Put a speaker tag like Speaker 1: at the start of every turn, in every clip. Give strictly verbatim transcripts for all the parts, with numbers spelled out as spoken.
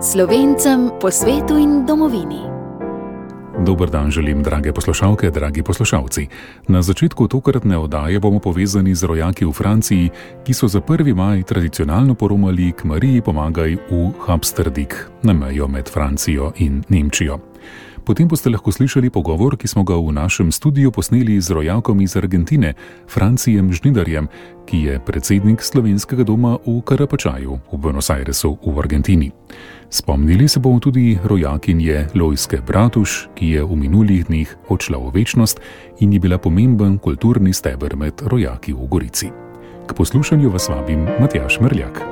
Speaker 1: Slovencem po svetu in domovini.
Speaker 2: Dober dan želim, drage poslušalke, dragi poslušalci. Na začetku tokratne oddaje bomo povezani z rojaki v Franciji, ki so za prvi maj tradicionalno poromali k Mariji pomagaj v Hapsterdik, na mejo med Francijo in Nemčijo. Potem boste lahko slišali pogovor, ki smo ga v našem studiu posneli z rojakom iz Argentine, Francijem Žnidarjem, ki je predsednik slovenskega doma v Karapačaju v Buenos Airesu v Argentini. Spomnili se bomo tudi rojakinje Lojske Bratuš, ki je v minulih dneh odšla v večnost in je bila pomemben kulturni steber med rojaki v Gorici. K poslušanju vas vabim Matjaž Merljak.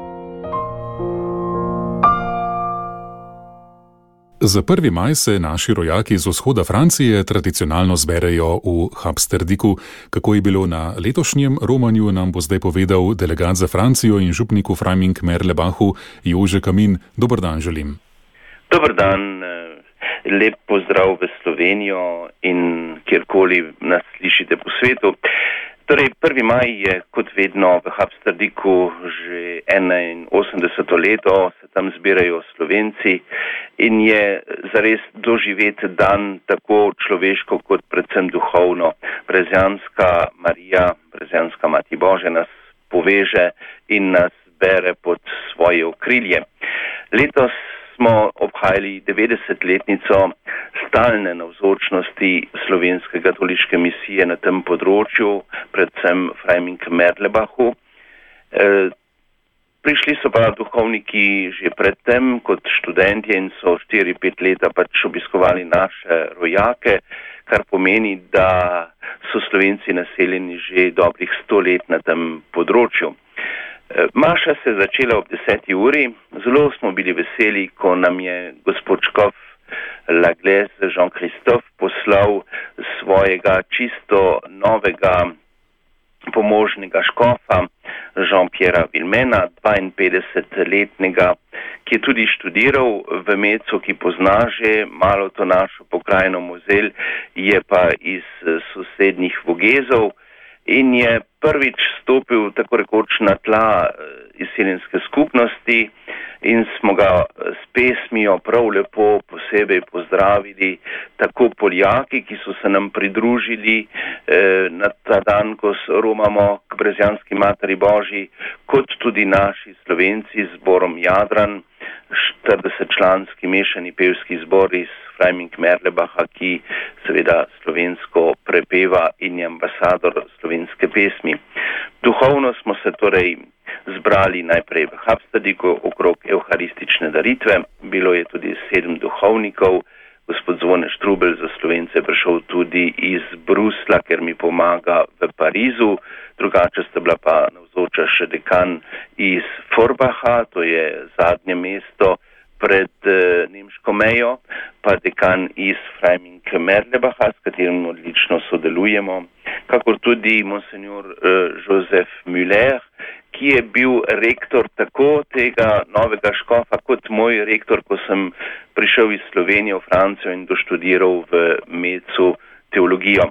Speaker 2: Za prvi maj se naši rojaki iz vzhoda Francije tradicionalno zberejo v Hapsterdiku. Kako je bilo na letošnjem romanju, nam bo zdaj povedal delegat za Francijo in župnik v Freiming-Merlebachu Jože Kamin. Dober dan želim.
Speaker 3: Dober dan, lep pozdrav v Slovenijo in kjerkoli nas slišite po svetu. Torej, prvi maj je kot vedno v Hapsterdiku že enainosemdeseto leto, se tam zbirajo Slovenci in je zares doživeti dan tako človeško kot predvsem duhovno. Brezjanska Marija, Brezjanska Mati Božja nas poveže in nas bere pod svoje okrilje. Letos smo obhajali devetdesetletnico stalne navzočnosti slovenske katoliške misije na tem področju, predvsem Freiming-Merlebachu. E, prišli so pa duhovniki že predtem kot študentje in so štiri pet leta pač obiskovali naše rojake, kar pomeni, da so Slovenci naseljeni že dobrih sto let na tem področju. Maša se je začela ob deseti uri. Zelo smo bili veseli, ko nam je gospod škof Laglaise Jean-Christophe poslal svojega čisto novega pomožnega škofa Jean-Pierra Vilmena, dvainpetdesetletnega, ki je tudi študiral v Mecu, ki pozna že malo to našo pokrajino Moselle, je pa iz sosednjih Vogezov in je prvič stopil tako rekoč na tla izseljenske skupnosti in smo ga s pesmijo prav lepo posebej pozdravili, tako Poljaki, ki so se nam pridružili eh, na ta dan, ko romamo k Brezjanski Materi Božji, kot tudi naši Slovenci z zborom Jadran, štiridesetčlanski mešani pevski zbor iz Freiming-Merlebacha, ki seveda slovensko prepeva in je ambasador slovenske pesmi. Duhovno smo se torej zbrali najprej v Hapsterdiku okrog evharistične daritve. Bilo je tudi sedem duhovnikov. Gospod Zvone Štrubelj za Slovence je prišel tudi iz Brusla, ker mi pomaga v Parizu. Drugače sta bila pa navzoča še dekan iz Forbacha, to je zadnje mesto pred e, nemško mejo, pa dekan iz Freiming-Merlebacha, s katerim odlično sodelujemo, kakor tudi monsenjor e, Joseph Müller, ki je bil rektor tako tega novega škofa kot moj rektor, ko sem prišel iz Slovenije v Francijo in doštudiral v Mecu teologijo.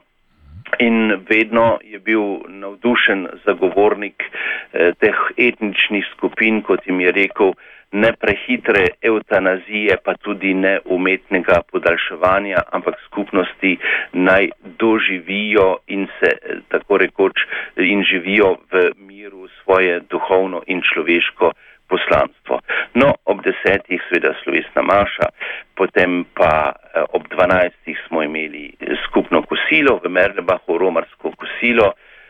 Speaker 3: In vedno je bil navdušen zagovornik eh, teh etničnih skupin, kot jim je rekel, ne prehitre eutanazije, pa tudi ne umetnega podaljševanja, ampak skupnosti naj doživijo in se tako rekoč in živijo v miru svoje duhovno in človeško poslanstvo. No, ob desetih seveda slovesna maša, potem pa ob dvanajstih smo imeli skupno kosilo v Merlebachu, romarsko kosilo,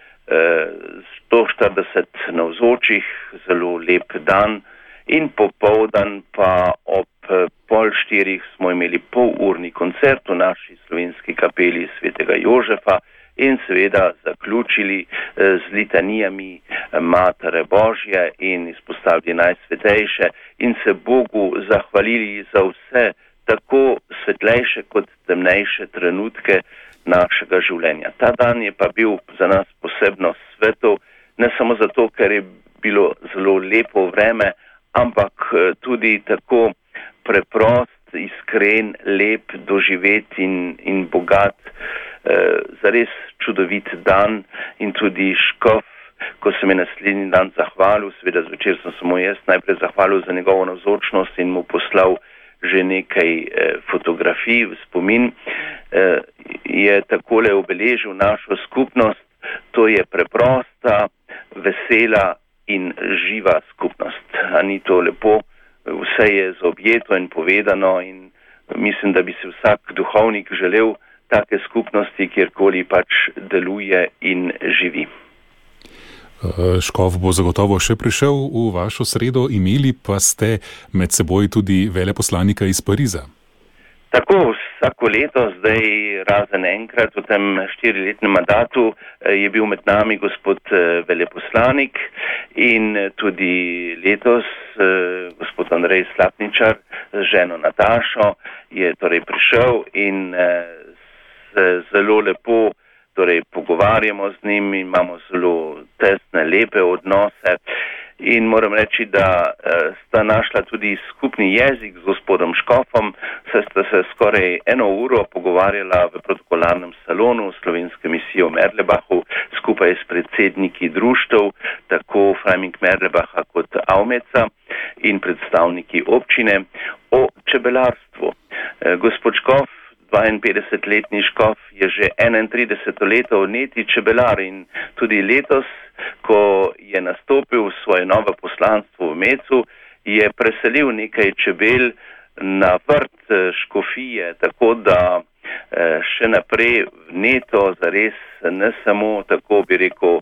Speaker 3: sto štirideset navzočih, zelo lep dan. In popoldan pa ob pol štirih smo imeli polurni koncert v naši slovenski kapeli svetega Jožefa in seveda zaključili z litanijami Matere Božje in izpostavili najsvetejše in se Bogu zahvalili za vse tako svetlejše kot temnejše trenutke našega življenja. Ta dan je pa bil za nas posebno svetov, ne samo zato, ker je bilo zelo lepo vreme, ampak tudi tako preprost, iskren, lep, doživet in, in bogat, eh, zares čudovit dan in tudi škof ko sem je naslednji dan zahvalil, seveda zvečer sem samo jaz najprej zahvalil za njegovo navzočnost in mu poslal že nekaj eh, fotografij v spomin, eh, je takole obeležil našo skupnost. To je preprosta, vesela in živa skupnost. A ni to lepo? Vse je zaobjeto in povedano in mislim, da bi se vsak duhovnik želel take skupnosti, kjerkoli pač deluje in živi.
Speaker 2: Škof bo zagotovo še prišel v vašo sredo, imeli pa ste med seboj tudi veleposlanika iz Pariza.
Speaker 3: Tako, vsako leto, zdaj razen enkrat v tem štiriletnem mandatu je bil med nami gospod veleposlanik in tudi letos gospod Andrej Slapničar z ženo Natašo je torej prišel in se zelo lepo torej pogovarjamo z njim in imamo zelo tesne, lepe odnose. In moram reči, da uh, sta našla tudi skupni jezik z gospodom Škofom, saj sta se skoraj eno uro pogovarjala v protokolarnem salonu slovenske misije v Merlebachu skupaj s predsedniki društev, tako Freiming Merlebacha kot Aumeca in predstavniki občine o čebelarstvu. Uh, gospod Škof, dvainpetdesetletni Škof, je že enaintrideseto leto vneti čebelar in tudi letos, ko je nastopil svoje novo poslanstvo v Mecu, je preselil nekaj čebel na vrt škofije, tako da še naprej vneto zares ne samo, tako bi rekel,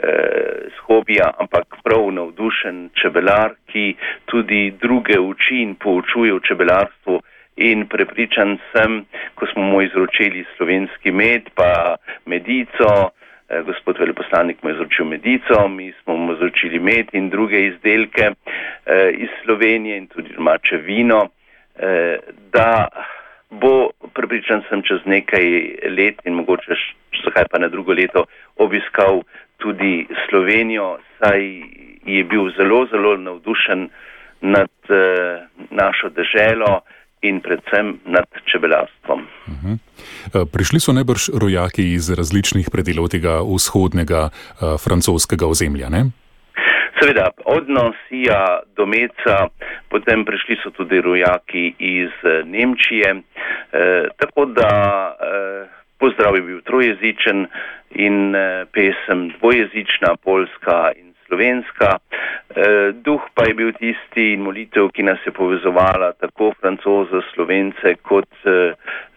Speaker 3: z hobija, ampak prav navdušen čebelar, ki tudi druge uči in poučuje v čebelarstvu. In prepričan sem, ko smo mu izročili slovenski med, pa medico, eh, gospod veleposlanik mu je izročil medico, mi smo mu izročili med in druge izdelke eh, iz Slovenije in tudi domače vino, eh, da bo, prepričan sem, čez nekaj let in mogoče zakaj pa na drugo leto obiskal tudi Slovenijo, saj je bil zelo, zelo navdušen nad eh, našo deželo in predvsem nad čebelarstvom.
Speaker 2: Uh-huh. Prišli so najbrž rojaki iz različnih predelov tega vzhodnega uh, francoskega ozemlja, ne?
Speaker 3: Seveda, od Nancyja do Meca, potem prišli so tudi rojaki iz Nemčije, eh, tako da eh, pozdrav je bil trojezičen in eh, pesem dvojezična, poljska in slovenska. Eh, duh pa je bil tisti in molitev, ki nas je povezovala tako Francoze, Slovence kot eh,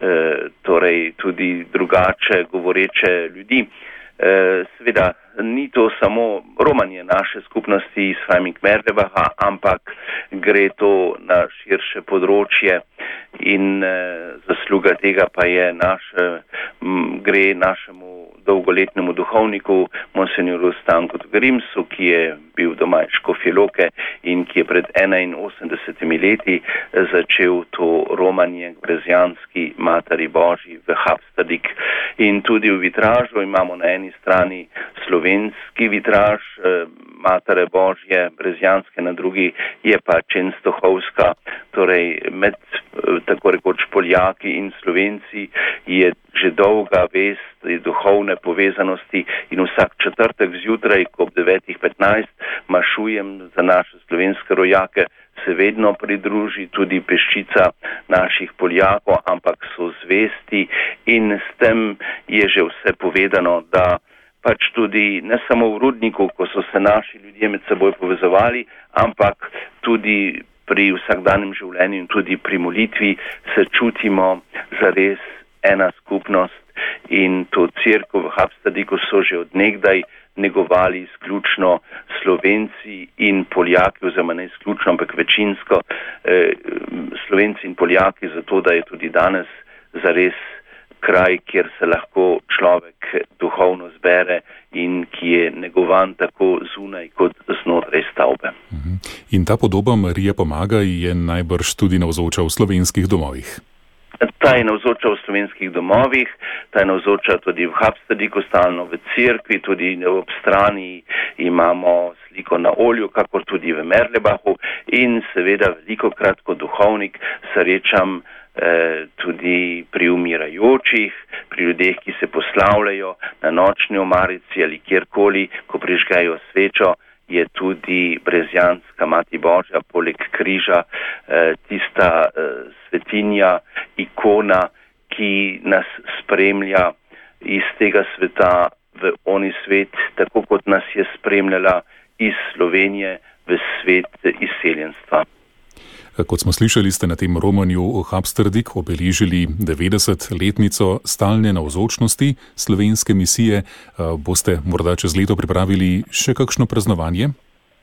Speaker 3: torej tudi drugače govoreče ljudi. Eh, seveda, ni to samo romanje naše skupnosti iz Freiming Merlebacha, ampak gre to na širše področje in eh, zasluga tega pa je naše, m, gre našemu dolgoletnemu duhovniku monsenjoru Stanku Grimsu, ki je bil doma iz Škofje Loke in ki je pred enainosemdesetimi leti začel to romanje k brezjanski Materi Božji v Hapstadik. In tudi v vitražu imamo na eni strani slovenski vitraž eh, Matere Božje brezjanske, na drugi je pa Čenstohovska, torej med eh, tako rekoč Poljaki in Slovenci je že dolga vest duhovne povezanosti in vsak četrtek zjutraj, ko ob devetih petnajst mašujem za naše slovenske rojake, se vedno pridruži tudi peščica naših Poljakov, ampak so zvesti in s tem je že vse povedano, da pač tudi ne samo v Rudniku, ko so se naši ljudje med seboj povezovali, ampak tudi pri vsakdanjem življenju in tudi pri molitvi se čutimo zares ena skupnost in to cerkev v Hapstadiku so že od nekdaj negovali izključno Slovenci in Poljaki, oziroma ne izključno, ampak večinsko eh, Slovenci in Poljaki, zato da je tudi danes zares kraj, kjer se lahko človek duhovno zbere in ki je negovan tako zunaj kot znotraj stavbe.
Speaker 2: In ta podoba Marije pomaga je najbrž tudi navzoča v slovenskih domovih.
Speaker 3: Ta je navzoča v slovenskih domovih, ta je navzoča tudi v Hapstadiku, stalno v cerkvi, tudi ob strani imamo sliko na olju, kakor tudi v Merlebachu in seveda velikokrat kot duhovnik srečam eh, tudi pri umirajočih, pri ljudeh, ki se poslavljajo na nočni omarici ali kjerkoli, ko prižgajo svečo, je tudi brezjanska Mati Božja, poleg križa, tista svetinja, ikona, ki nas spremlja iz tega sveta v oni svet, tako kot nas je spremljala iz Slovenije v svet izseljenstva.
Speaker 2: Kot smo slišali, ste na tem romanju Habsturdik obeležili devetdesetletnico stalne navzočnosti slovenske misije. Boste morda čez leto pripravili še kakšno praznovanje?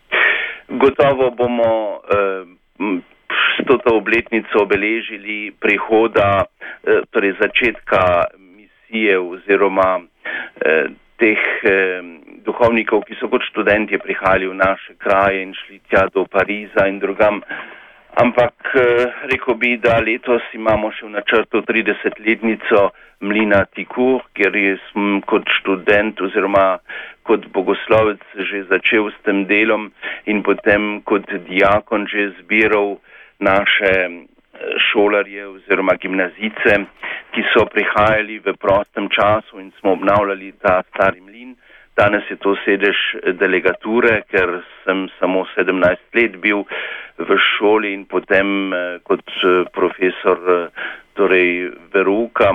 Speaker 3: Gotovo bomo eh, stoto obletnico obeležili prihoda, eh, torej začetka misije oziroma eh, teh eh, duhovnikov, ki so kot študentje prihajali v naše kraje in šli tja do Pariza in drugam. Ampak rekel bi, da letos imamo še v načrtu tridesetletnico mlina Tikur, kjer sem kot študent oziroma kot bogoslovec že začel s tem delom in potem kot diakon že zbiral naše šolarje oziroma gimnazice, ki so prihajali v prostem času in smo obnavljali ta stari mlin. Danes je to sedež delegature, ker sem samo sedemnajst let bil v šoli in potem kot profesor torej verouka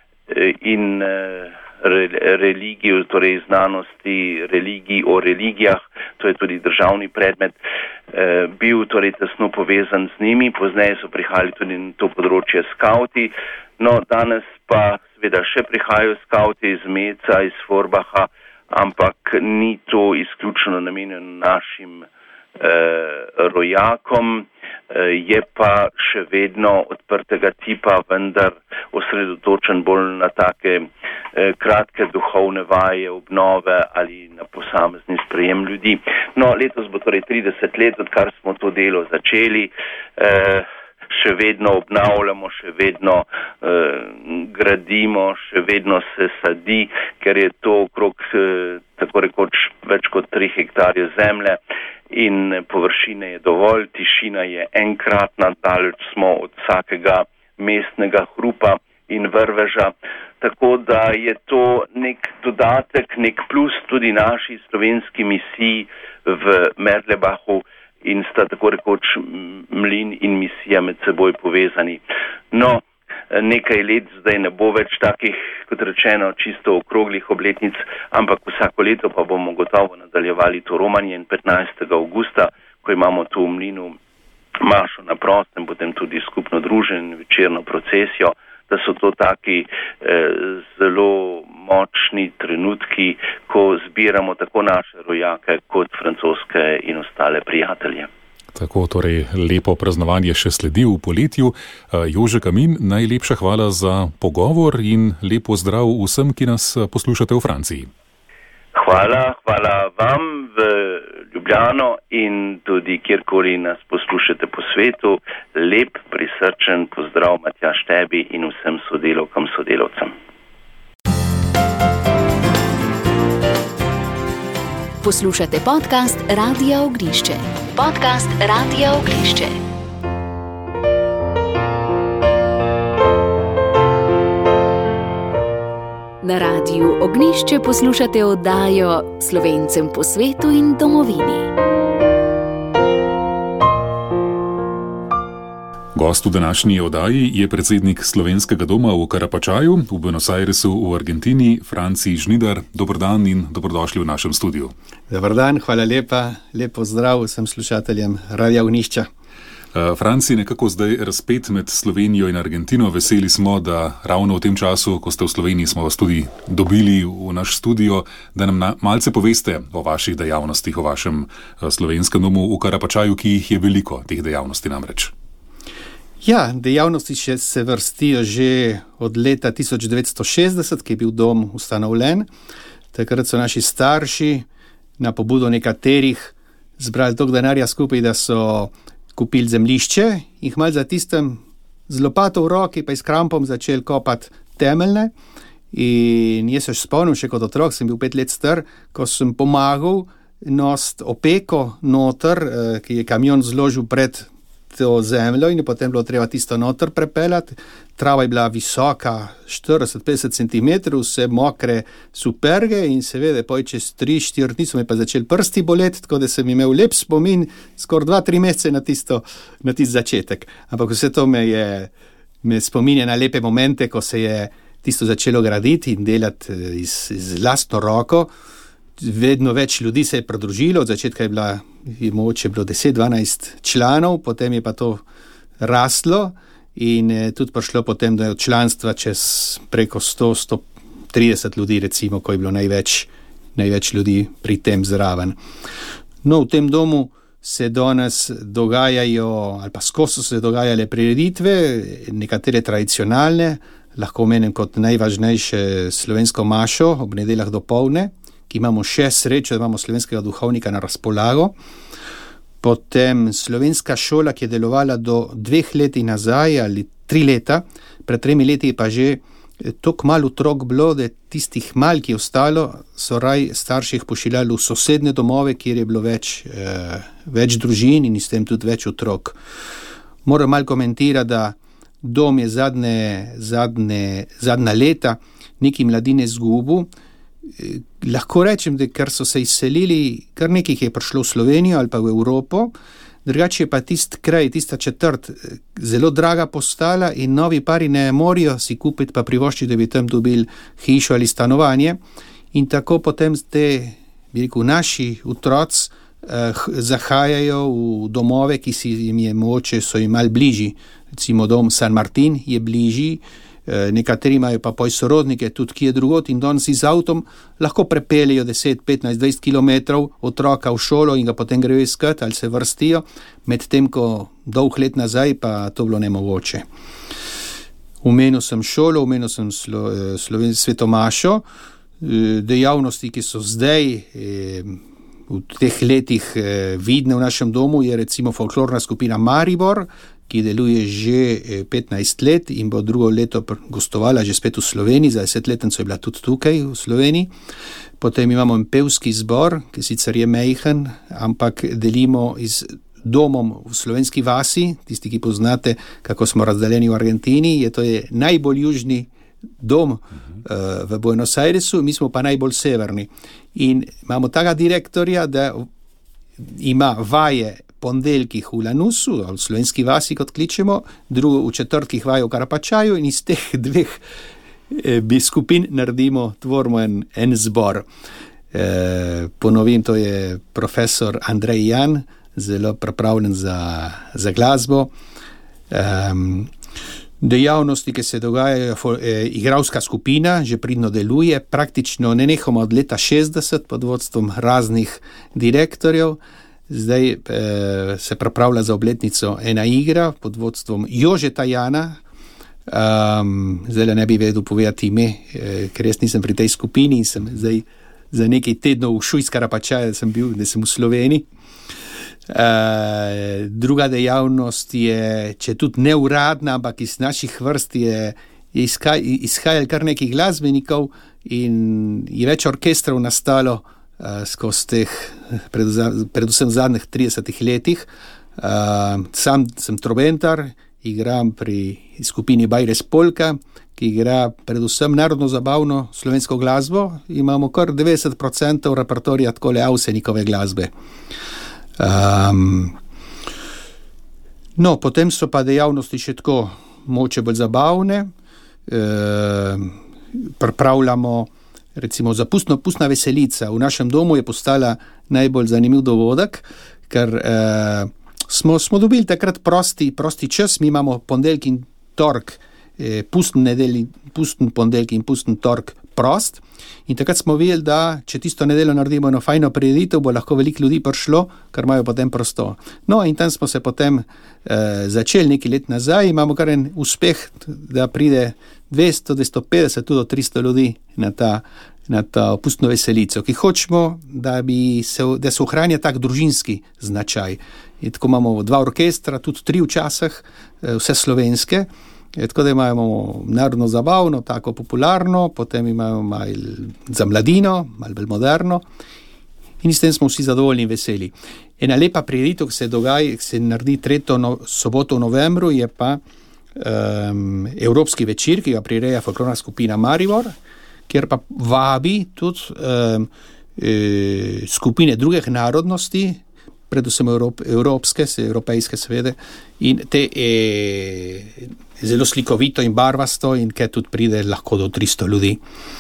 Speaker 3: in religij, torej znanosti religij o religijah, to je tudi državni predmet, bil torej tesno povezan z njimi. Pozneje so prihajali tudi na to področje skauti, no danes pa seveda še prihajajo skauti iz Meca, iz Forbaha, ampak ni to izključno namenjeno našim eh, rojakom, eh, je pa še vedno odprtega tipa, vendar osredotočen bolj na take eh, kratke duhovne vaje, obnove ali na posamezni sprejem ljudi. No, letos bo torej trideset let, odkar smo to delo začeli, eh, še vedno obnavljamo, še vedno eh, gradimo, še vedno se sadi, ker je to okrog eh, tako rekoč več kot tri hektarje zemlje in površine je dovolj, tišina je enkratna, daleč smo od vsakega mestnega hrupa in vrveža, tako da je to nek dodatek, nek plus tudi naši slovenski misiji v Merlebachu, in sta tako rekoč mlin in misija med seboj povezani. No, nekaj let zdaj ne bo več takih, kot rečeno, čisto okroglih obletnic, ampak vsako leto pa bomo gotovo nadaljevali to romanje in petnajstega avgusta, ko imamo tu v mlinu mašo na prostem, potem tudi skupno druženje, večerno procesijo, da so to taki eh, zelo močni trenutki, ko zbiramo tako naše rojake kot francoske in ostale prijatelje.
Speaker 2: Tako, torej lepo praznovanje še sledi v poletju. Jože Kamin, najlepša hvala za pogovor in lepo zdrav vsem, ki nas poslušate v Franciji.
Speaker 3: Hvala, hvala vam v Ljubljano in tudi kjerkoli nas poslušate po svetu. Lep, prisrčen pozdrav Matjaž tebi in vsem sodelavkam, sodelavcem.
Speaker 1: Poslušate podcast Radia Ognišče. Podcast Radia Ognišče. Na Radiu Ognišče poslušate oddajo Slovencem po svetu in domovini.
Speaker 2: Gost v današnji oddaji je predsednik Slovenskega doma v Karapačaju v Buenos Airesu v Argentini, Franci Žnidar. Dober dan in dobrodošli v našem studiu.
Speaker 4: Dobar dan, hvala lepa, lepo zdrav vsem slušateljem Radia Ognišča.
Speaker 2: Franci, nekako zdaj razpet med Slovenijo in Argentino. Veseli smo, da ravno v tem času, ko ste v Sloveniji, smo vas tudi dobili v naš studio, da nam na, malce poveste o vaših dejavnostih, o vašem slovenskem domu v Karapačaju, ki jih je veliko, teh dejavnosti namreč.
Speaker 4: Ja, dejavnosti še se vrstijo že od leta tisoč devetsto šestdeset, ki je bil dom ustanovljen. Takrat so naši starši na pobudo nekaterih zbrali toliko denarja skupaj, da so kupili zemljišče in malo za tistem z lopato v roki pa s krampom začeli kopati temeljne. In jaz se spomnim še kot otrok, sem bil pet let star, ko sem pomagal nositi opeko noter, ki je kamion zložil pred to zemljo in je potem bilo treba tisto noter prepeljati. Trava je bila visoka štirideset do petdeset centimetrov, vse mokre superge in seveda poj čez tri štiri dni so me pa začeli prsti boleti, tako da sem imel lep spomin skoraj dva tri mesece na tisto, na tisti začetek. Ampak vse to me je, me spominja na lepe momente, ko se je tisto začelo graditi in delati iz, iz lastno roko. Vedno več ljudi se je pridružilo, od začetka je bila, je mogoče bilo deset dvanajst članov, potem je pa to raslo in je tudi prišlo potem do članstva čez preko sto do sto trideset ljudi, recimo, ko je bilo največ, največ ljudi pri tem zraven. No, v tem domu se danes dogajajo, ali pa skozi se dogajale prireditve, nekatere tradicionalne, lahko omenim kot najvažnejše slovensko mašo ob nedeljah dopoldne, ki imamo še srečo, da imamo slovenskega duhovnika na razpolago. Potem slovenska šola, ki je delovala do dveh leti nazaj ali tri leta, pred tremi leti je pa že toliko malo otrok bilo, da tistih mal, ki je ostalo, so raj starših pošiljali v sosednje domove, kjer je bilo več, eh, več družin in s tem tudi več otrok. Moram malo komentirati, da dom je zadnje, zadnje, zadnja leta neki mladine zgubil. Lahko rečem, da ker so se izselili, kar nekih je prišlo v Slovenijo ali pa v Evropo, drugače je pa tist kraj, tista četrt zelo draga postala in novi pari ne morajo si kupiti pa privoščiti, da bi tam dobili hišo ali stanovanje. In tako potem te, bi rekel, naši otroci eh, zahajajo v domove, ki si jim je mogoče, so jim malo bližji. Recimo dom San Martin je bližji, nekateri imajo pa poj sorodnike tudi kje drugot in danes z avtom lahko prepeljejo deset, petnajst, dvajset kilometrov otroka v šolo in ga potem grejo iskat ali se vrstijo, medtem ko dolg let nazaj pa to bilo nemogoče. Omenil sem šolo, omenil sem slo, sloven, svetomašo, dejavnosti, ki so zdaj v teh letih vidne v našem domu, je recimo folklorna skupina Maribor, ki deluje že petnajst let in bo drugo leto gostovala že spet v Sloveniji, za desetletnico je bila tudi tukaj v Sloveniji. Potem imamo pevski zbor, ki sicer je majhen, ampak delimo iz domom v slovenski vasi, tisti, ki poznate, kako smo razdaljeni v Argentini, je to je najbolj južni dom uh, v Buenos Airesu, mi smo pa najbolj severni. In imamo taga direktorja, da ima vaje pondeljkih v Lanusu, v slovenski vasi, kot kličemo, drugo v četrtkih vaje v Karapačaju in iz teh dveh eh, bi skupin naredimo, tvorimo en, en zbor. Eh, ponovim, to je profesor Andrej Jan, zelo pripravljen za, za glasbo. Eh, dejavnosti, ki se dogajajo, eh, igralska skupina že pridno deluje, praktično nenehoma od leta šestdeset pod vodstvom raznih direktorjev. Zdaj eh, se pripravlja za obletnico ena igra pod vodstvom Jožeta Jana. Um, zdaj ne bi vedel povedati ime, eh, ker jaz nisem pri tej skupini in sem zdaj za nekaj tednov v Šujs Karapačaja, da sem bil, da sem v Sloveniji. Uh, druga dejavnost je, če tudi neuradna, ampak iz naših vrst je, je izhaj, izhajal kar nekaj glasbenikov in je več orkestrov nastalo uh, skozi teh, predvsem, predvsem v zadnjih tridesetih letih. Uh, sam sem trobentar, igram pri skupini Bajres Polka, ki igra predvsem narodno zabavno slovensko glasbo. Imamo kar devetdeset procentov repertorija takole Avsenikove glasbe. Um, no, potem so pa dejavnosti še tako moče bolj zabavne. E, pripravljamo recimo za pustno, pustna veselica. V našem domu je postala najbolj zanimiv dogodek, ker e, smo, smo dobili takrat prosti, prosti čas. Mi imamo ponedeljek in torek, e, pusten nedelj, pusten ponedeljek in pusten torek prost. In takrat smo videli, da če tisto nedeljo naredimo eno fajno prireditev, bo lahko veliko ljudi prišlo, ker imajo potem prosto. No, in tam smo se potem eh, začeli nekaj let nazaj. Imamo kar en uspeh, da pride dvesto, dvesto petdeset, tudi tristo ljudi na ta, na ta pustno veselico, ki hočemo, da, bi se, da se ohranja tak družinski značaj. In tako imamo dva orkestra, tudi tri včasih, eh, vse slovenske. Je, tako da imamo narodno zabavno, tako popularno, potem imamo malo za mladino, malo bolj moderno In s tem smo vsi zadovoljni in veseli. Ena lepa prireditev, ki se dogaja, ki se naredi tretjo no, soboto v novembru, je pa um, Evropski večer, ki ga prireja folklorna skupina Maribor, kjer pa vabi tudi um, e, skupine drugih narodnosti, predvsem Evrop, evropske, evropejske seveda, in te je zelo slikovito in barvasto in kjer tudi pride lahko do tristo ljudi.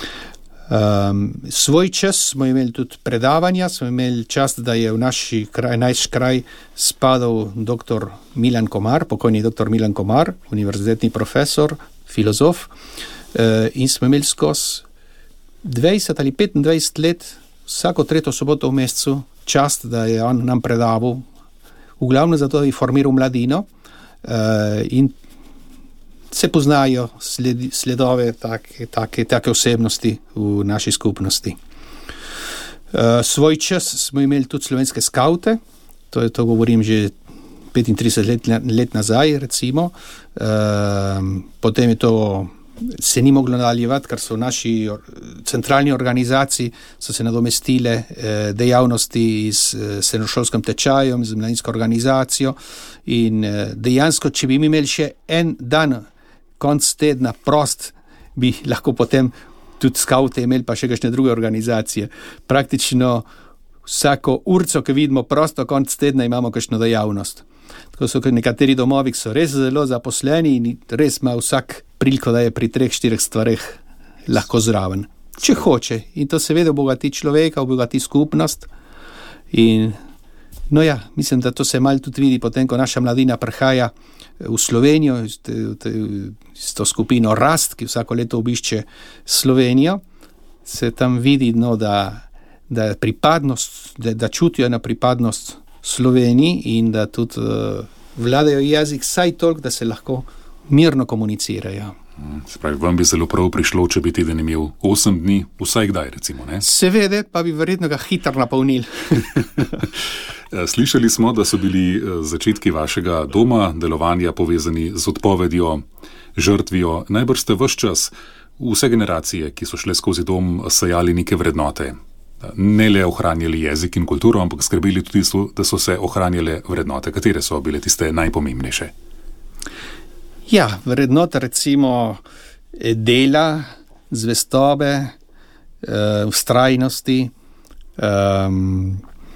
Speaker 4: Um, svoj čas smo imeli tudi predavanja, smo imeli čast, da je v naši kraj, naš kraj spadal doktor Milan Komar, pokojni doktor Milan Komar, univerzitetni profesor, filozof, uh, in smo imeli skozi dvajset ali petindvajset let, vsako tretjo soboto v mesecu, čast, da je on nam predaval, v glavnem zato, da je formiral mladino uh, in se poznajo sledi, sledove take, take, take osebnosti v naši skupnosti. Uh, svoj čas smo imeli tudi slovenske skavte, to je to govorim že petintrideset let, let nazaj, recimo. Uh, potem je to se ni moglo nadaljevati, ker so v naši centralni organizaciji so se nadomestile eh, dejavnosti z eh, srednjošolskim tečajem, z mladinsko organizacijo in eh, dejansko, če bi imeli še en dan konc tedna prost, bi lahko potem tudi skavte imeli pa še kakšne druge organizacije. Praktično vsako urco, ki vidimo prosto konc tedna, imamo kakšno dejavnost. Tako so nekateri domovi, ki so res zelo zaposleni in res ima vsak priliko, da je pri treh, štirih stvareh lahko zraven. Če hoče. In to seveda obogati človeka, obogati skupnost. In no ja, mislim, da to se malo tudi vidi potem, ko naša mladina prihaja v Slovenijo, s to skupino Rast, ki vsako leto obišče Slovenijo, se tam vidi, no, da, da pripadnost, da, da čutijo na pripadnost Sloveniji in da tudi uh, vladajo jezik saj toliko, da se lahko mirno komunicirajo.
Speaker 2: Se pravi, vam bi zelo prav prišlo, če bi teden imel osem dni, vsaj kdaj, recimo, ne?
Speaker 4: Seveda, pa bi verjetno ga hitro napolnili.
Speaker 2: Slišali smo, da so bili začetki vašega doma, delovanja povezani z odpovedjo, žrtvijo. Najbrž ste ves čas, vse generacije, ki so šle skozi dom, sejali neke vrednote. Ne le ohranjali jezik in kulturo, ampak skrbeli tudi, da so se ohranjale vrednote. Katere so bile tiste najpomembnejše?
Speaker 4: Ja, vrednote recimo dela, zvestobe, vztrajnosti, um,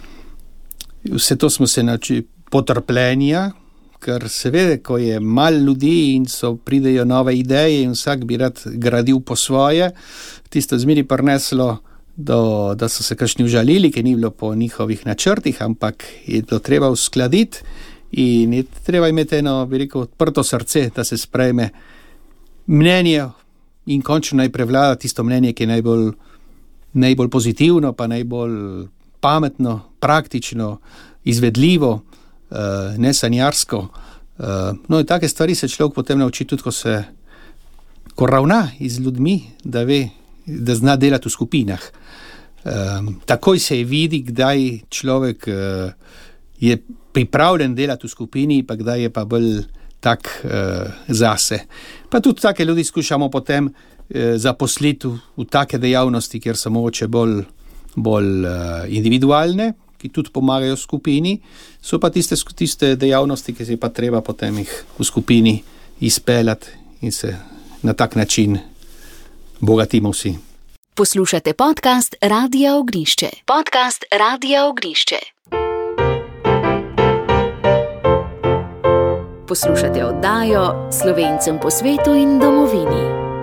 Speaker 4: vse to smo se naučili, potrpljenja, ker seveda, ko je malo ljudi in so pridejo nove ideje in vsak bi rad gradil po svoje, tisto zmeri prineslo Do, da so se kakšni užalili, ki ni bilo po njihovih načrtih, ampak je bilo treba uskladiti in je treba imeti eno, bi rekel, odprto srce, da se sprejme mnenje in končno naj prevlada tisto mnenje, ki je najbolj, najbolj pozitivno, pa najbolj pametno, praktično, izvedljivo, uh, ne sanjarsko. Uh, no in take stvari se človek potem nauči tudi, ko se ko ravna z ljudmi, da ve, da zna delati v skupinah. Um, takoj se je vidi, kdaj človek uh, je pripravljen delati v skupini, pa kdaj je pa bolj tak uh, zase. Pa tudi take ljudi skušamo potem uh, zaposliti v, v take dejavnosti, kjer so mogoče bolj, bolj uh, individualne, ki tudi pomagajo skupini, so pa tiste, tiste dejavnosti, ki se pa treba potem jih v skupini izpeljati in se na tak način bogatimo vsi.
Speaker 1: Poslušate podcast Radia Ognišče. Podcast Radia Ognišče. Poslušate oddajo Slovencem po svetu in domovini.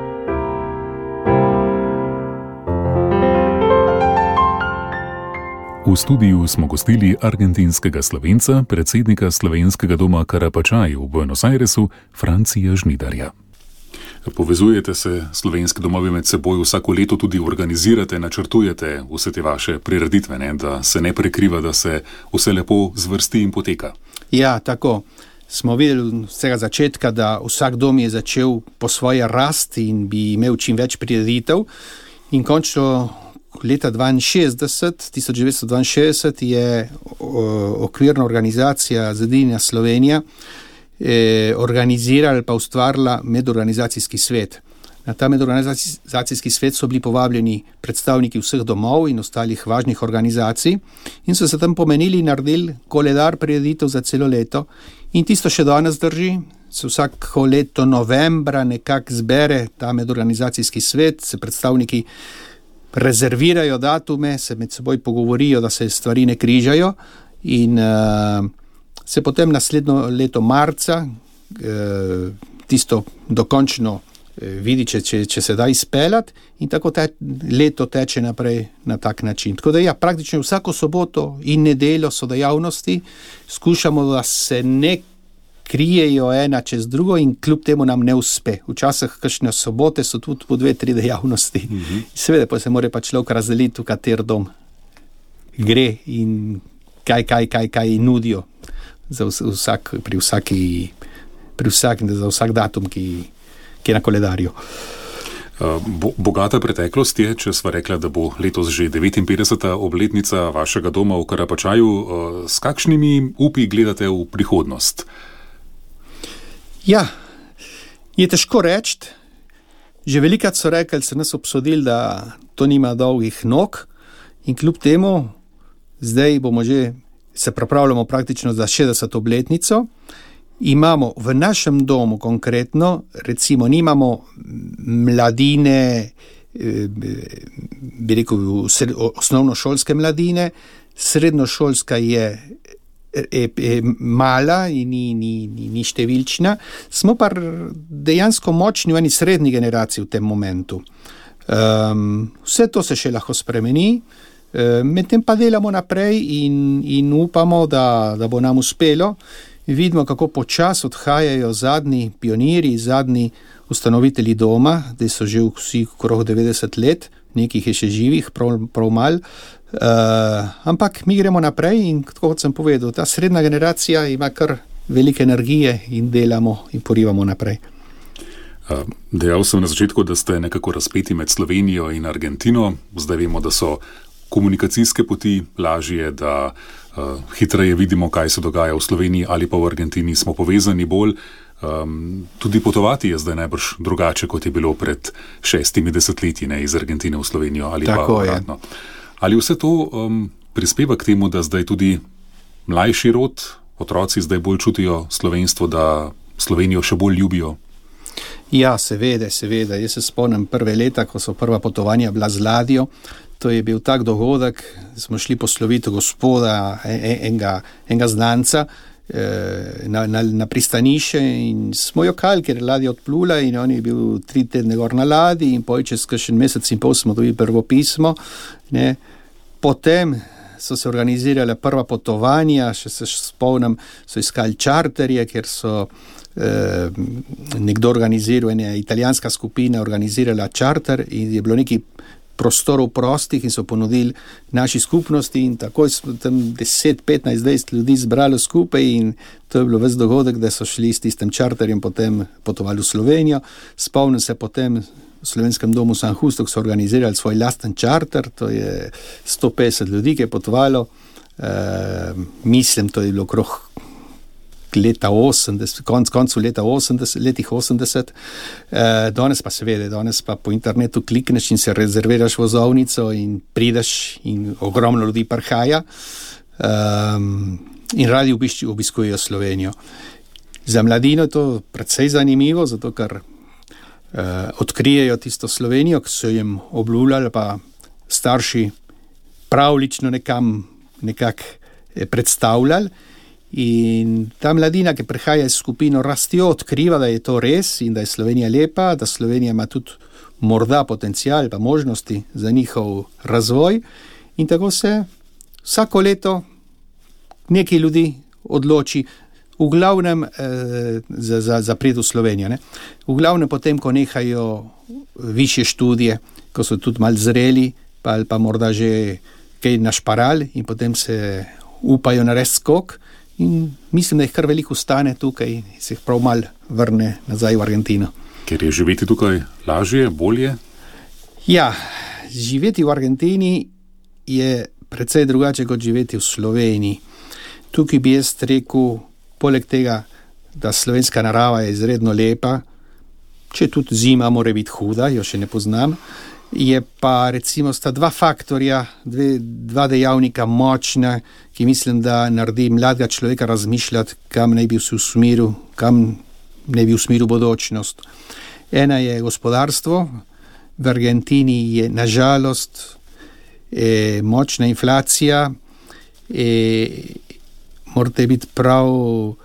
Speaker 2: V studiu smo gostili argentinskega Slovenca, predsednika Slovenskega doma Karapačaj v Buenos Airesu, Francija Žnidarja. Povezujete se slovenski domovi med seboj, vsako leto tudi organizirate, načrtujete vse te vaše prireditve, ne? Da se ne prekriva, da se vse lepo zvrsti in poteka.
Speaker 4: Ja, tako. Smo videli od vsega začetka, da vsak dom je začel po svoje rasti in bi imel čim več prireditev. In končno leta tisoč devetsto dvainšestdeset je okvirna organizacija Zedinjena Slovenija organizirala pa ustvarila medorganizacijski svet. Na ta medorganizacijski svet so bili povabljeni predstavniki vseh domov in ostalih važnih organizacij in so se tam pomenili in naredili koledar prireditev za celo leto. In tisto še danes drži, se vsako leto novembra nekako zbere ta medorganizacijski svet, se predstavniki rezervirajo datume, se med seboj pogovorijo, da se stvari ne križajo in uh, se potem naslednjo leto marca uh, tisto dokončno vidi, če, če, če se da izpeljati in tako te, leto teče naprej na tak način. Tako da ja, praktično vsako soboto in nedeljo so dejavnosti, skušamo, da se ne krijejo ena čez drugo in kljub temu nam ne uspe. Včasih kakšne sobote so tudi po dve, tri dejavnosti. Mm-hmm. Seveda pa se mora pa človek razdeliti, v kater dom gre in kaj, kaj, kaj, kaj nudijo za vsak, pri vsaki, pri vsak, za vsak datum, ki ki je na koledarju.
Speaker 2: Bogata preteklost je, če sva rekla, da bo letos že devetinpetdeseta obletnica vašega doma v Karapačaju. S kakšnimi upi gledate v prihodnost?
Speaker 4: Ja, je težko reči. Že velikrat so rekli, se nas obsodili, da to nima dolgih nog in kljub temu zdaj bomo že, se pripravljamo praktično za šestdeseto obletnico. Imamo v našem domu konkretno, recimo nimamo mladine, bi rekel osnovnošolske mladine, srednjošolska je, je, je mala in ni, ni, ni, ni številčna, smo pa dejansko močni v eni srednji generaciji v tem momentu. Um, vse to se še lahko spremeni, um, medtem pa delamo naprej in, in upamo, da, da bo nam uspelo. Vidimo, kako počas odhajajo zadnji pioniri, zadnji ustanovitelji doma, da so že vsi okrog devetdeset let, nekih je še živih, prav, prav mal. Uh, ampak mi gremo naprej in kot sem povedal, ta srednja generacija ima kar velike energije in delamo in porivamo naprej.
Speaker 2: Uh, dejal sem na začetku, da ste nekako razpeti med Slovenijo in Argentino. Zdaj vemo, da so komunikacijske poti lažje, da Uh, hitreje vidimo, kaj se dogaja v Sloveniji ali pa v Argentini, smo povezani bolj. Um, tudi potovati je zdaj najbrž drugače, kot je bilo pred šestimi desetletji, ne, iz Argentine v Slovenijo ali
Speaker 4: Tako
Speaker 2: pa obratno. Ali vse to um, prispeva k temu, da zdaj tudi mlajši rod, otroci zdaj bolj čutijo slovenstvo, da Slovenijo še bolj ljubijo?
Speaker 4: Ja, seveda, seveda. Jaz se spomnim prve leta, ko so prva potovanja bila z ladjo. To je bil tak dogodek, smo šli posloviti gospoda, enega, enega znanca na, na, na pristanišče in smo jokali, ker je ladja odplula in on je bil tri tedne gor na ladji in poj čez kakšen mesec in pol smo dobili prvo pismo. Ne. Potem so se organizirale prva potovanja, še se spomnim, so iskali čarterje, ker so eh, nekdo organiziral, ena italijanska skupina organizirala čarter in je bilo neki prostorov prostih in so ponudili naši skupnosti in takoj smo tam deset, petnajst, dvajset ljudi zbrali skupaj in to je bilo ves dogodek, da so šli s tistem čarterjem potem potovali v Slovenijo. Spomnim se potem v slovenskem domu San Justo, ko so organizirali svoj lasten čarter, to je sto petdeset ljudi, ki je potovalo. E, mislim, to je bilo okrog leta osemdeset, konc, koncu leta osemdeset, letih osemdeset. E, danes pa seveda, danes pa po internetu klikneš in se rezerviraš vozovnico in prideš in ogromno ljudi prihaja um, in radi obišči, obiskujejo Slovenijo. Za mladino je to precej zanimivo, zato ker uh, odkrijejo tisto Slovenijo, ki so jim obljubljali, pa starši pravlično nekam nekak predstavljali. In ta mladina, ki prihaja iz skupino Rastjo, odkriva, da je to res in da je Slovenija lepa, da Slovenija ima tudi morda potencial pa možnosti za njihov razvoj. In tako se vsako leto nekaj ljudi odloči, v glavnem eh, za, za, za prid v Slovenijo. Ne? V glavnem potem, ko nehajo višje študije, ko so tudi malo zreli, pa, pa morda že kaj našparali in potem se upajo narediti skok. In mislim, da jih kar veliko ostane tukaj in se jih prav malo vrne nazaj v Argentino.
Speaker 2: Ker je živeti tukaj lažje, bolje?
Speaker 4: Ja, živeti v Argentini je precej drugače kot živeti v Sloveniji. Tukaj bi jaz rekel, poleg tega, da slovenska narava je izredno lepa, če tudi zima mora biti huda, jo še ne poznam. Je pa recimo sta dva faktorja, dve, dva dejavnika močna, ki mislim, da naredi mladega človeka razmišljati, kam naj bi v smiru, kam naj bi v smiru bodočnost. Ena je gospodarstvo. V Argentini je nažalost eh, močna inflacija. Eh, morate biti prav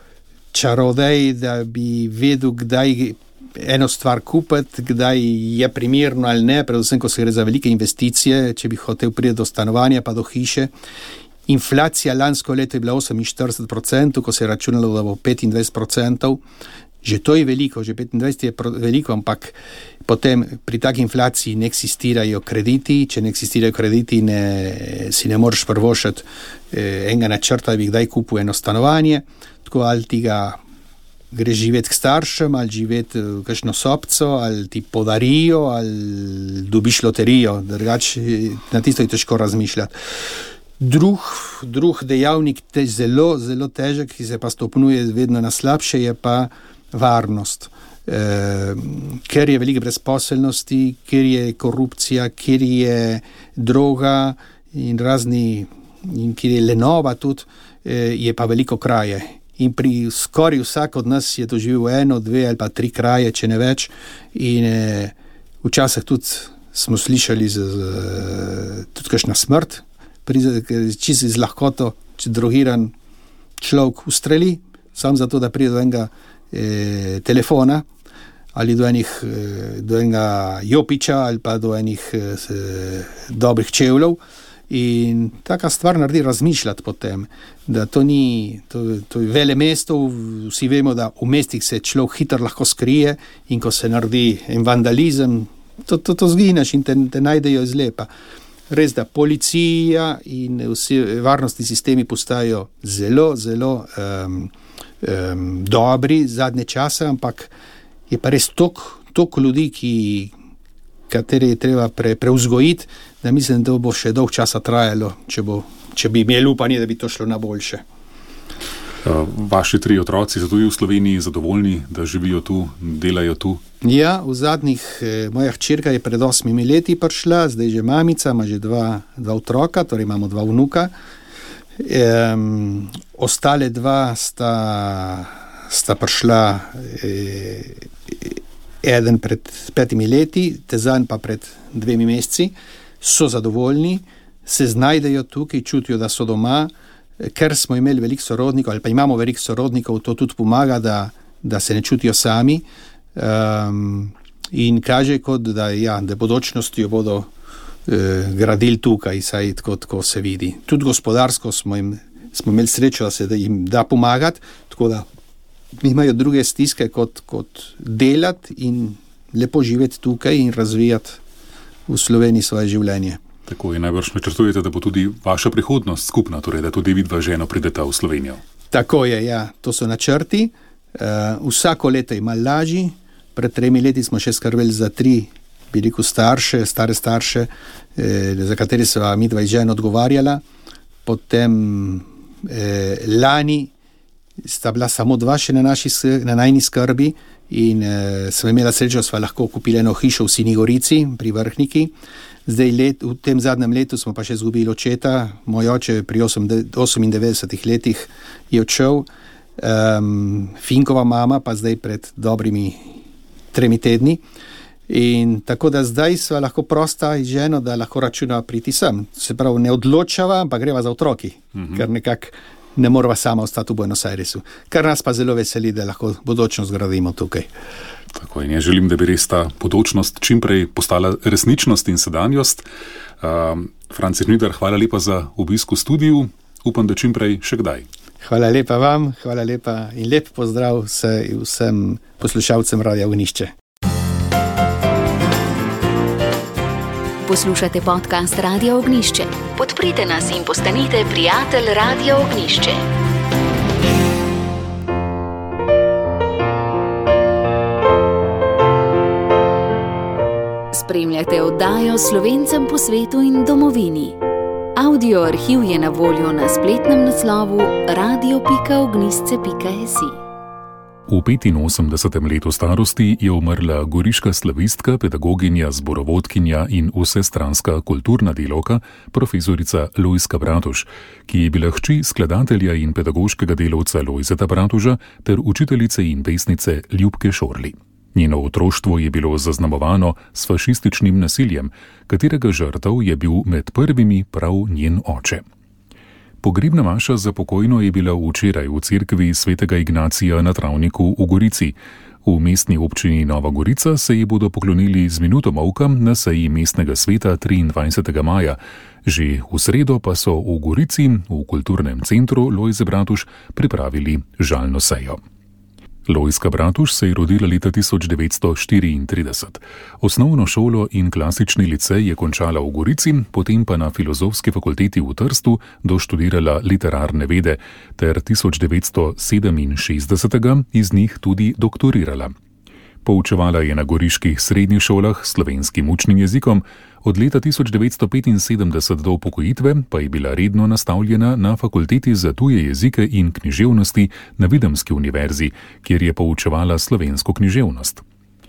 Speaker 4: čarodej, da bi vedel, kdaj eno stvar kupiti, kdaj je primerno ali ne, predvsem, ko se gre za velike investicije, če bi hotel priti do stanovanja pa do hiše. Inflacija lansko leto je bila oseminštirideset procentov, ko se je računalo, da bo petindvajset procentov. Že to je veliko, že petindvajset je veliko, ampak potem pri taki inflaciji ne eksistirajo krediti, če ne eksistirajo krediti, ne, si ne moreš prvošati eh, enega načrta, da bi kdaj kupil eno stanovanje, tako ali ti ga greš živeti k staršem, ali živeti v kakšno sobco, ali ti podarijo, ali dobiš loterijo, drugače na tisto je težko razmišljati. Drug, drug dejavnik, te zelo, zelo težek, ki se pa stopnjuje vedno na slabše, je pa varnost. E, ker je veliko brezposelnosti, ker je korupcija, ker je droga in razni, in ker je lenova tudi, e, je pa veliko kraje. In pri skoraj vsak od nas je doživel eno, dve ali pa tri kraje, če ne več. In e, včasih tudi smo slišali z, z, tudi kakšna smrt, čisto z lahkoto, če drogiran človek ustreli, sam zato, da pride do enega e, telefona ali do, enih, e, do enega jopiča ali pa do enih e, dobrih čevljev. In taka stvar naredi razmišljati potem, da to ni, to, to je vele mesto, vsi vemo, da v mestih se človek hitro lahko skrije in ko se naredi en vandalizem, to, to, to zgineš in te, te najdejo izlepa. Res, da policija in vsi varnostni sistemi postajajo zelo, zelo um, um, dobri zadnje čase, ampak je pa res toliko, toliko ljudi, ki kateri je treba pre, preuzgojiti, da mislim, da bo še dolg časa trajalo, če, bo, če bi imeli upanje, da bi to šlo na boljše.
Speaker 2: Vaši tri otroci so tudi v Sloveniji zadovoljni, da živijo tu, delajo tu?
Speaker 4: Ja, v zadnjih, eh, moja hčerka je pred osmimi leti prišla, zdaj že mamica, ima že dva, dva otroka, torej imamo dva vnuka. Um, ostale dva sta, sta prišla eh, eden pred petimi leti, tezan pa pred dvemi meseci, so zadovoljni, se znajdejo tukaj, čutijo, da so doma, ker smo imeli veliko sorodnikov, ali pa imamo veliko sorodnikov, to tudi pomaga, da, da se ne čutijo sami. Um, in kaže kot, da, ja, da bodočnosti jo bodo eh, gradili tukaj, saj tako, tako se vidi. Tudi gospodarsko smo, jim, smo imeli srečo, da se da jim da pomagati, tako da imajo druge stiske kot, kot delati in lepo živeti tukaj in razvijati v Sloveniji svoje življenje.
Speaker 2: Tako je, najbrž načrtujete, da bo tudi vaša prihodnost skupna, torej da tudi vidva ženo prideta v Slovenijo.
Speaker 4: Tako je, ja, to so načrti. Uh, vsako leto je malo lažji. Pred tremi leti smo še skrbeli za tri, bi rekel, starše, stare starše, eh, za kateri sva midva iz ženo odgovarjala. Potem eh, lani sta bila samo dva še na, naši, na najni skrbi in eh, sva imela srečo, sva lahko kupili eno hišo v Sinji Gorici pri Vrhniki. Zdaj let, v tem zadnjem letu smo pa še izgubili očeta. Moj oče pri osemindevetdesetih letih je odšel. Um, Finkova mama pa zdaj pred dobrimi tremi tedni. In tako da zdaj sva lahko prosta iz ženo, da lahko računa priti sem. Se pravi, ne odločava, pa greva za otroki, mm-hmm. ker nekako ne morava sama ostati v Buenos Airesu. Kar nas pa zelo veseli, da lahko bodočnost gradimo tukaj.
Speaker 2: Tako in jaz želim, da bi res ta bodočnost čimprej postala resničnost in sedanjost. Uh, Franci Žnidar, hvala lepa za obisk v studiu. Upam, da čimprej še kdaj.
Speaker 4: Hvala lepa vam, hvala lepa in lep pozdrav vse, vsem poslušalcem Radia Ognišče.
Speaker 1: Poslušate podcast Radia Ognišče. Podprite nas in postanite prijatelj Radia Ognišče. Spremljate oddajo Slovencem po svetu in domovini. Audio arhiv je na voljo na spletnem naslovu radio pika ognisce pika si.
Speaker 2: V petinosemdesetem letu starosti je umrla goriška slavistka, pedagoginja, zborovodkinja in vsestranska kulturna delavka, profesorica Lojzka Bratuš, ki je bila hči skladatelja in pedagoškega delavca Lojzeta Bratuža ter učiteljice in pesnice Ljubke Šorli. Njeno otroštvo je bilo zaznamovano s fašističnim nasiljem, katerega žrtev je bil med prvimi prav njen oče. Pogrebna maša za pokojno je bila včeraj v cerkvi svetega Ignacija na Travniku v Gorici. V mestni občini Nova Gorica se ji bodo poklonili z minuto molka na seji mestnega sveta triindvajsetega maja. Že v sredo pa so v Gorici, v kulturnem centru Lojze Bratuš, pripravili žalno sejo. Lojzka Bratuš se je rodila leta tisoč devetsto štiriintrideset. Osnovno šolo in klasični licej je končala v Gorici, potem pa na Filozofski fakulteti v Trstu doštudirala literarne vede ter tisoč devetsto sedeminšestdesetega iz njih tudi doktorirala. Poučevala je na goriških srednjih šolah s slovenskim učnim jezikom, od leta tisoč devetsto petinsedemdeset do upokojitve pa je bila redno nastavljena na Fakulteti za tuje jezike in književnosti na Videmski univerzi, kjer je poučevala slovensko književnost.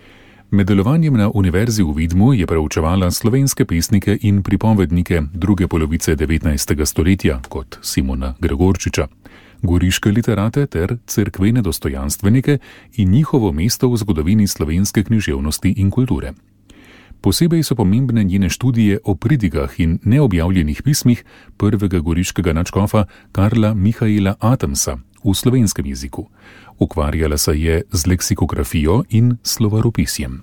Speaker 2: Med delovanjem na univerzi v Vidmu je preučevala slovenske pesnike in pripovednike druge polovice devetnajstega stoletja, kot Simona Gregorčiča, goriške literate ter cerkvene dostojanstvenike in njihovo mesto v zgodovini slovenske književnosti in kulture. Posebej so pomembne njene študije o pridigah in neobjavljenih pismih prvega goriškega nadškofa Karla Mihaela Atemsa v slovenskem jeziku. Ukvarjala se je z leksikografijo in slovaropisjem.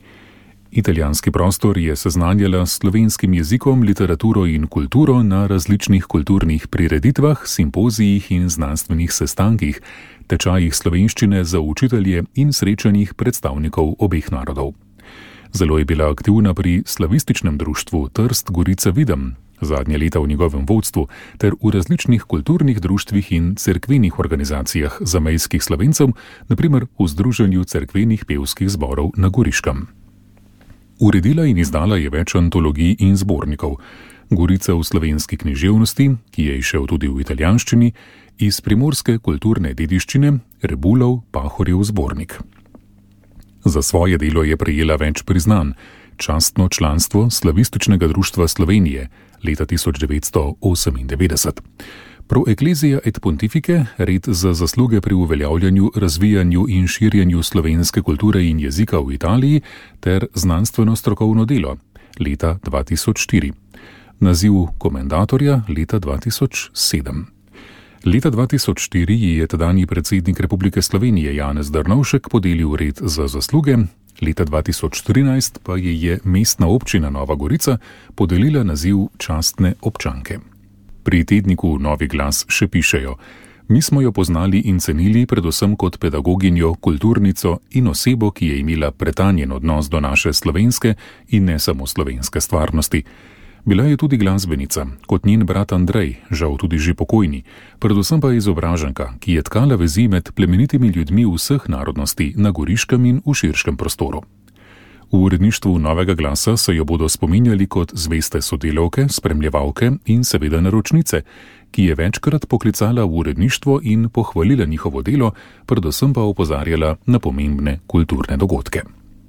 Speaker 2: Italijanski prostor je seznanjala s slovenskim jezikom, literaturo in kulturo na različnih kulturnih prireditvah, simpozijih in znanstvenih sestankih, tečajih slovenščine za učitelje in srečanjih predstavnikov obeh narodov. Zelo je bila aktivna pri slavističnem društvu Trst Gorica Videm, zadnje leta v njegovem vodstvu, ter v različnih kulturnih društvih in cerkvenih organizacijah zamejskih Slovencev, na primer v Združenju cerkvenih pevskih zborov na Goriškem. Uredila in izdala je več antologij in zbornikov. Gorica v slovenski književnosti, ki je izšel tudi v italijanščini, iz primorske kulturne dediščine, Rebulov Pahorjev zbornik. Za svoje delo je prejela več priznanj: častno članstvo Slavističnega društva Slovenije leta tisoč devetsto osemindevetdeset, Pro Ecclesia et Pontifice, red za zasluge pri uveljavljanju, razvijanju in širjenju slovenske kulture in jezika v Italiji ter znanstveno strokovno delo leta dva tisoč štiri, naziv komendatorja leta dva tisoč sedem. Leta dva tisoč štiri je tedanji predsednik Republike Slovenije Janez Drnovšek podelil red za zasluge, leta dva tisoč trinajst pa je, je mestna občina Nova Gorica podelila naziv častne občanke. Pri tedniku Novi glas še pišejo: mi smo jo poznali in cenili predvsem kot pedagoginjo, kulturnico in osebo, ki je imela pretanjen odnos do naše slovenske in ne samo slovenske stvarnosti. Bila je tudi glasbenica, kot njen brat Andrej, žal tudi že pokojni, predvsem pa izobraženka, ki je tkala vezi med plemenitimi ljudmi vseh narodnosti na goriškem in v širškem prostoru. V uredništvu Novega glasa se jo bodo spominjali kot zveste sodelavke, spremljevalke in seveda naročnice, ki je večkrat poklicala v uredništvo in pohvalila njihovo delo, predvsem pa opozarjala na pomembne kulturne dogodke.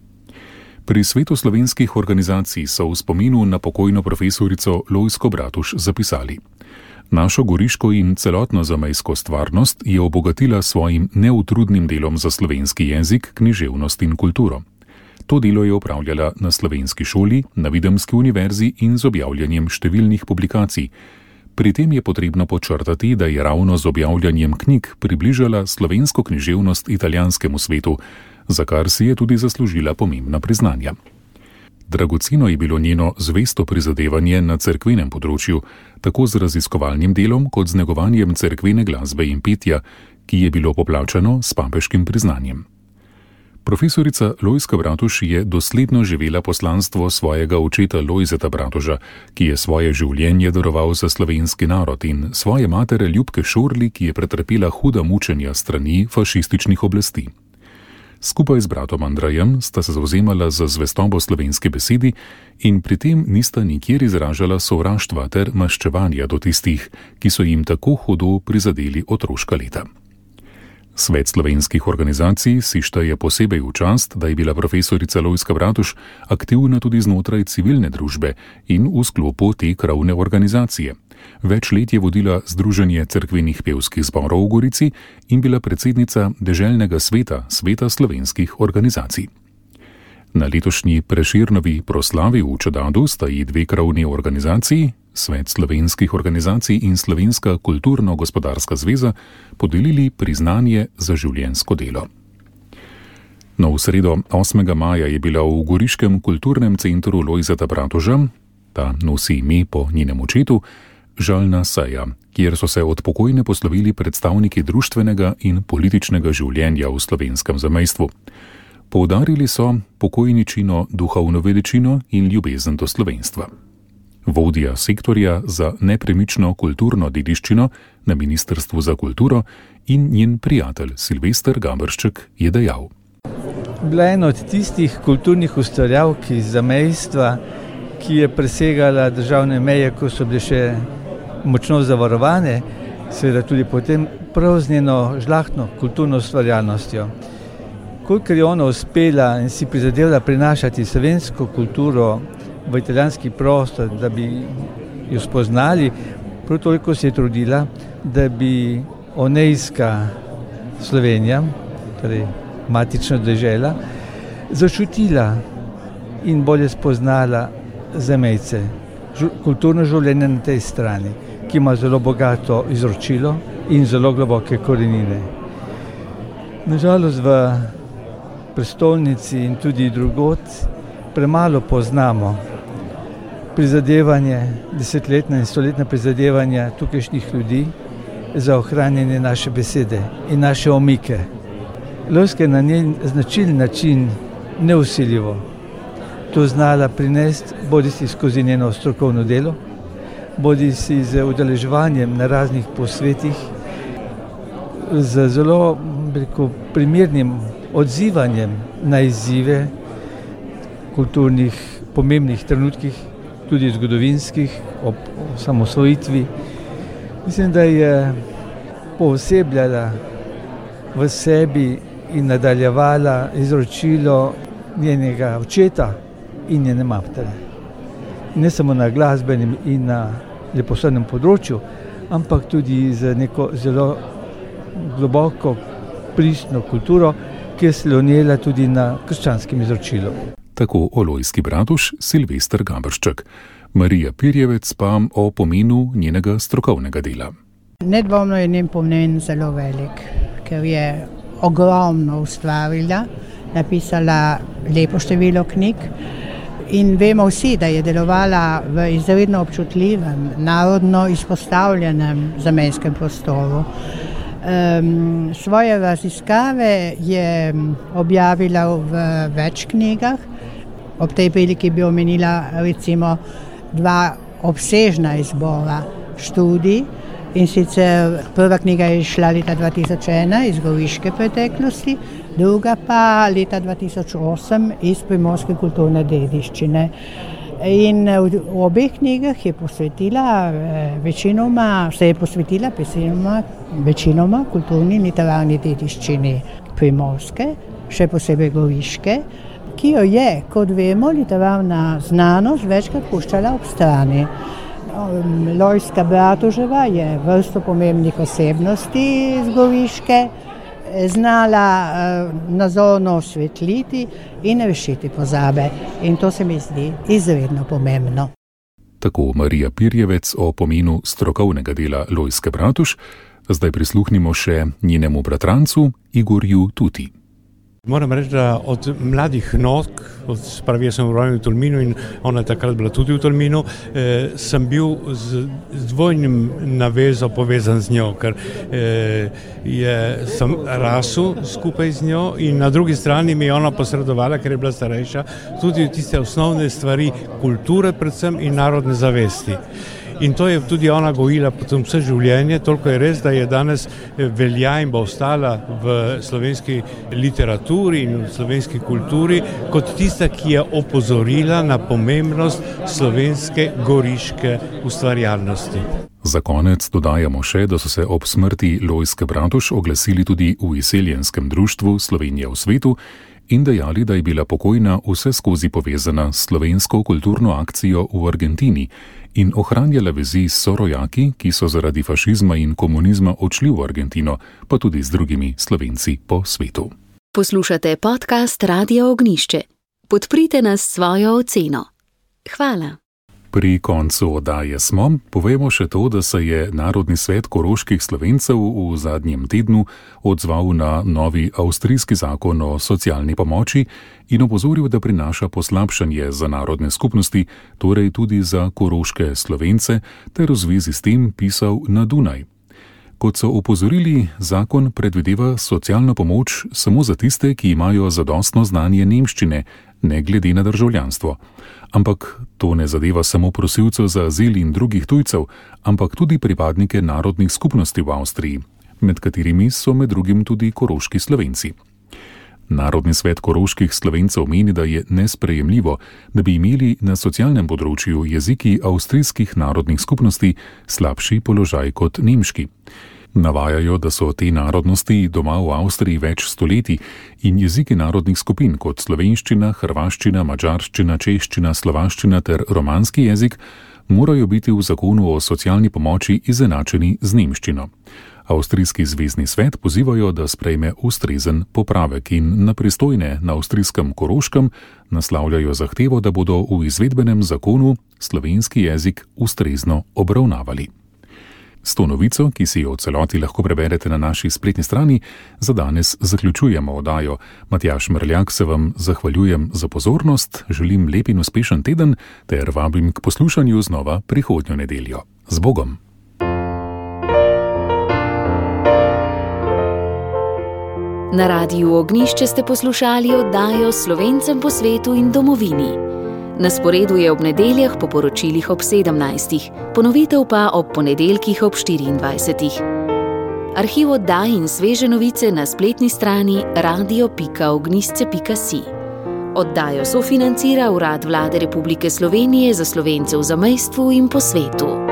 Speaker 2: Pri svetu slovenskih organizacij so v spominu na pokojno profesorico Lojzko Bratuš zapisali: našo goriško in celotno zamejsko stvarnost je obogatila svojim neutrudnim delom za slovenski jezik, književnost in kulturo. To delo je opravljala na slovenski šoli, na Videmski univerzi in z objavljanjem številnih publikacij. Pri tem je potrebno podčrtati, da je ravno z objavljanjem knjig približala slovensko književnost italijanskemu svetu, za kar si je tudi zaslužila pomembna priznanja. Dragoceno je bilo njeno zvesto prizadevanje na cerkvenem področju, tako z raziskovalnim delom kot z negovanjem cerkvene glasbe in petja, ki je bilo poplačano s papeškim priznanjem. Profesorica Lojzka Bratuš je dosledno živela poslanstvo svojega očeta Lojzeta Bratuža, ki je svoje življenje daroval za slovenski narod, in svoje matere Ljubke Šorli, ki je pretrpela huda mučenja strani fašističnih oblasti. Skupaj z bratom Andrejem sta se zavzemala za zvestobo slovenski besedi in pri tem nista nikjer izražala sovraštva ter maščevanja do tistih, ki so jim tako hudo prizadeli otroška leta. Svet slovenskih organizacij si šteje posebej v čast, da je bila profesorica Lojzka Bratuš aktivna tudi znotraj civilne družbe in v sklopu te krovne organizacije. Več let je vodila Združenje cerkvenih pevskih zborov v Gorici in bila predsednica deželnega sveta Sveta slovenskih organizacij. Na letošnji Prešernovi proslavi v Čedadu sta ji dve krovni organizaciji, Svet slovenskih organizacij in Slovenska kulturno-gospodarska zveza, podelili priznanje za življenjsko delo. No, v sredo osmega maja je bila v Goriškem kulturnem centru Lojzeta Bratuža, ta nosi ime po njenem očetu, žalna seja, kjer so se od pokojne poslovili predstavniki društvenega in političnega življenja v slovenskem zamejstvu. Poudarili so pokojničino duhovno veličino in ljubezen do slovenstva. Vodja sektorja za nepremično kulturno dediščino na Ministrstvu za kulturo in njen prijatelj Silvester Gabršček je dejal.
Speaker 5: Bila je ena od tistih kulturnih ustvarjalk iz zamejstva, ki je presegala državne meje, ko so bile še močno zavarovane, seveda tudi potem prav z njeno žlahtno kulturno ustvarjalnostjo. Kolikor je ona uspela in si prizadevala prinašati slovensko kulturo v italijanski prostor, da bi jo spoznali, prav toliko se je trudila, da bi onejska Slovenija, torej matična dežela, začutila in bolje spoznala zamejce, kulturno življenje na tej strani, ki ima zelo bogato izročilo in zelo globoke korenine. Nažalost v prestolnici in tudi drugod premalo poznamo prizadevanje, desetletna in stoletna prizadevanja tukajšnjih ljudi za ohranjanje naše besede in naše omike. Lojzka je na njen značilen način neusiljivo to znala prinesti, bodi si skozi njeno strokovno delo, bodi si z udeleževanjem na raznih posvetih, z zelo rekel, primernim odzivanjem na izzive kulturnih, pomembnih trenutkih, tudi zgodovinskih, ob osamosvojitvi. Mislim, da je poosebljala v sebi in nadaljevala izročilo njenega očeta in njene matere. Ne samo na glasbenem in na leposlovnem področju, ampak tudi z neko zelo globoko pristno kulturo, ki je slonela tudi na krščanskem izročilu.
Speaker 2: Tako o Lojzki Bratuž Silvester Gabršček. Marija Pirjevec pa o pomenu njenega strokovnega dela.
Speaker 6: Nedvomno je njen pomen zelo velik, ker je ogromno ustvarila, napisala lepo število knjig in vemo vsi, da je delovala v izredno občutljivem, narodno izpostavljenem zamejskem prostoru. Um, svoje raziskave je objavila v več knjigah. Ob tej priliki bi omenila recimo dva obsežna izbora študij, in sicer prva knjiga je išla leta dva tisoč ena iz goriške preteklosti, druga pa leta dva tisoč osem iz primorske kulturne dediščine. In v obeh knjigah je posvetila večinoma, se je posvetila večinoma, večinoma kulturni in literarni dediščini primorske, še posebej goriške, ki jo je, kot vemo, literarna znanost večkrat puščala ob strani. Lojzka Bratuževa je vrsto pomembnih osebnosti iz goriške znala nazorno osvetliti in rešiti pozabe. In to se mi zdi izredno pomembno.
Speaker 2: Tako Marija Pirjevec o pomenu strokovnega dela Lojzke Bratuž. Zdaj prisluhnimo še njenemu bratrancu Igorju Tuti.
Speaker 7: Moram reči, da od mladih nog, spravi jaz sem rojen v Tolminu in ona je takrat bila tudi v Tolminu, eh, sem bil z, z dvojnim navezo povezan z njo, ker eh, je, sem rasel skupaj z njo in na drugi strani mi je ona posredovala, ker je bila starejša, tudi tiste osnovne stvari kulture predvsem in narodne zavesti. In to je tudi ona gojila potem vse življenje, toliko je res, da je danes velja in bo ostala v slovenski literaturi in v slovenski kulturi kot tista, ki je opozorila na pomembnost slovenske goriške ustvarjalnosti.
Speaker 2: Za konec dodajamo še, da so se ob smrti Lojzke Bratuš oglasili tudi v izseljenskem društvu Slovenija v svetu in dejali, da je bila pokojna vse skozi povezana s slovensko kulturno akcijo v Argentini in ohranjala vezi s sorojaki, ki so zaradi fašizma in komunizma odšli v Argentino, pa tudi z drugimi Slovenci po svetu.
Speaker 1: Poslušate podcast Radia Ognišče. Podprite nas s svojo oceno. Hvala.
Speaker 2: Pri koncu oddaje smo, povemo še to, da se je Narodni svet koroških Slovencev v zadnjem tednu odzval na novi avstrijski zakon o socialni pomoči in opozoril, da prinaša poslabšanje za narodne skupnosti, torej tudi za koroške Slovence, ter v zvezi s tem pisal na Dunaj. Kot so opozorili, zakon predvideva socialno pomoč samo za tiste, ki imajo zadostno znanje nemščine, ne glede na državljanstvo. Ampak to ne zadeva samo prosilcev za azil in drugih tujcev, ampak tudi pripadnike narodnih skupnosti v Avstriji, med katerimi so med drugim tudi koroški Slovenci. Narodni svet koroških Slovencev meni, da je nesprejemljivo, da bi imeli na socialnem področju jeziki avstrijskih narodnih skupnosti slabši položaj kot nemški. Navajajo, da so te narodnosti doma v Avstriji več stoletij in jeziki narodnih skupin kot slovenščina, hrvaščina, madžarščina, češčina, slovaščina ter romanski jezik morajo biti v zakonu o socialni pomoči izenačeni z nemščino. Avstrijski zvezni svet pozivajo, da sprejme ustrezen popravek in na pristojne na avstrijskem Koroškem naslavljajo zahtevo, da bodo v izvedbenem zakonu slovenski jezik ustrezno obravnavali. S to novico, ki si jo v celoti lahko preberete na naši spletni strani, za danes zaključujemo oddajo. Matjaž Mrljak se vam zahvaljujem za pozornost, želim lep in uspešen teden ter vabim k poslušanju znova prihodnjo nedeljo. Z Bogom!
Speaker 1: Na Radiu Ognišče ste poslušali oddajo Slovencem po svetu in domovini. Na sporedu je ob nedeljah po poročilih ob sedemnajstih, ponovitev pa ob ponedeljkih ob štiriindvajsetih. Arhiv oddaj in sveže novice na spletni strani radio pika ognisce pika si. Oddajo sofinancira Urad Vlade Republike Slovenije za Slovence v zamejstvu in po svetu.